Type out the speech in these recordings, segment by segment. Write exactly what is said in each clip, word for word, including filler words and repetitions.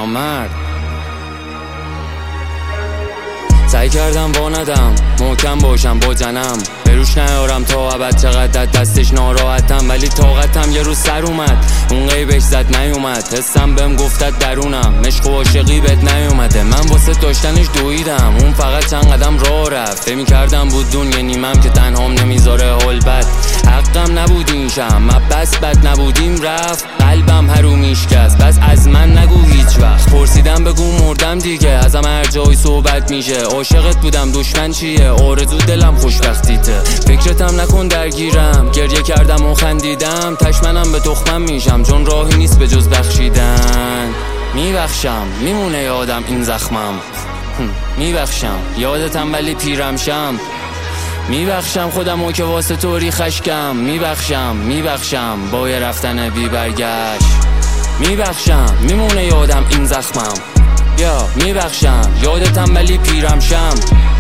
نامرد. سعی کردم وا ندم، محکم باشم با جنم، بروش نیارم تا ابد. چقدر دستش ناراحتم ولی طاقتم یه روز سر اومد. اون غیبش زد نیومد، حسم بهم گفتت درونم عشق و عاشقی بهت نیومده. من واسه داشتنش دویدم، اون فقط چند قدم راه رفت. فهمی کردم بود دنیا نیمم که تنهام نمیذاره حال بد. حقم نبود این شم، من بس بد نبودیم رفت. قلبم هرومیش کست، بس از من نگو هیچ وقت. پرسیدم بگو مردم دیگه، ازم هر جای صحبت میشه. عاشقت بودم دشمن چیه، آرزو دلم خوشبختیته. فکرتم نکن درگیرم، گریه کردم و خندیدم. تشمنم به تخمم میشم چون راهی نیست به جز بخشیدن. میبخشم میمونه یادم این زخمم، میبخشم یادتم ولی پیرم شم. میبخشم خودمو که واسه طوری خشکم. میبخشم میبخشم با یه رفتن بی برگشت. میبخشم میمونه یادم این زخمم، یا میبخشم یادتم ولی پیرم شم.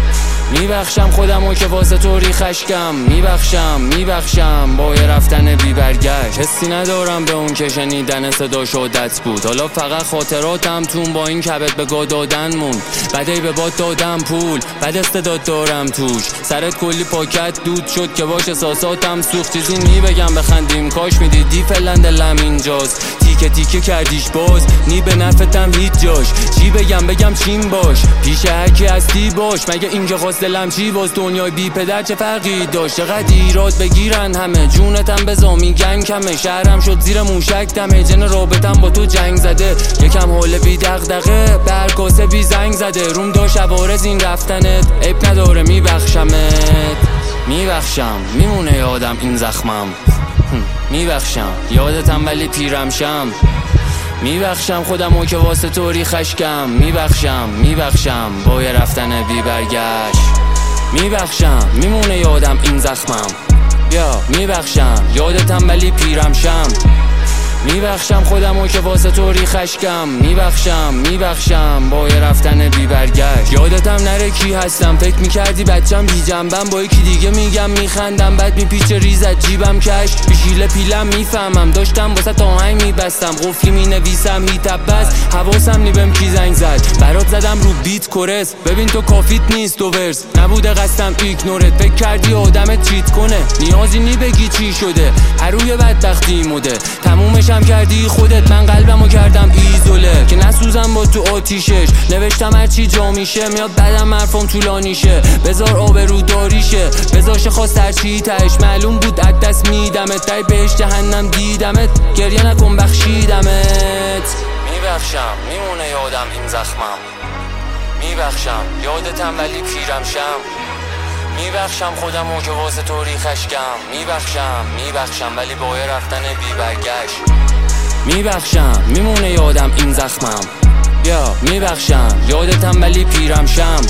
میبخشم خودمو که واسه طوری خشکم. میبخشم میبخشم با یه رفتن بی برگشت. حسی ندارم به اون که شنیدن صداش عادت بود. حالا فقط خاطراتم تون با این کبت به گا دادن موند. بعدی به باد دادم پول، بعد استعداد دارم توش. سرت کلی پاکت دود شد که باش احساساتم سوخت. چیزی نی بگم بخندیم کاش میدیدی فعلا دلم اینجاست. تیکه تیکه کردیش باز نی به نفعتم هیچ جاش. چی بگم بگم چین باش، پیش هرکی هستی باش. مگه این که خواست دلم چی باز، دنیای بی پدر چه فرقی داشت. چقدر ایراد بگیرن همه، جونتم بزا میگن کمه. شهرم شد زیر موشک دمه، جن رابطم با تو جنگ زده. یکم حال بی دغدغه، برکاسه بی زنگ زده. روم داشت عوارض این رفتنت، عیب نداره میبخشمت. میبخشم میمونه یادم این زخمم، میبخشم یادتم ولی پیرم شم. میبخشم خودمو که واسه طوری خشکم. میبخشم میبخشم با یه رفتن بی برگشت. میبخشم میمونه یادم این زخمم، یا میبخشم یادتم ولی پیرم شم. میبخشم خودمو که واسه طوری خشکم. میبخشم میبخشم با یه رفتن بی برگشت. یادتم نره کی هستم، فکر میکردی بچم بی جنبم. با یکی دیگه میگم میخندم، بعد میپیچه ریزت جیبم کش. بیشیله پیلم میفهمم، داشتم واسه تاهنگ میبستم. قفلی مینویسم هیتب بس، حواسم نی بهم کی زنگ زد. برات زدم رو بیت کورس، ببین تو کافیت نیست دو ورس. نبوده قصدم ایگنورت، فکر کردی آدمت چیت کنه. نیازی نی بگی چی شده، هروی بدبختی موده. تمومش هم کردی خودت، من قلبمو کردم ایزوله. که نسوزم با تو آتیشش، نوشتم هرچی جا میشه. میاد بعدم حرفم طولانی شه، بذار آبرو داریشه. بذاش خواست هرچی تش، معلوم بود از دست میدمت. تای بهش جهنم دیدمت، گریه نکن بخشیدمت. میبخشم میمونه یادم این زخمم. میبخشم یادتم ولی پیرم شم. میبخشم خودمو که واسه طوری خشکم. میبخشم میبخشم ولی با یه رفتن بی برگشت. میبخشم میمونه یادم این زخمم، یا میبخشم یادتم ولی پیرم شم.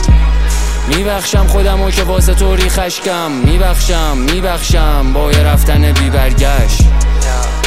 میبخشم خودمو که واسه طوری خشکم. میبخشم میبخشم با یه رفتن بی برگشت.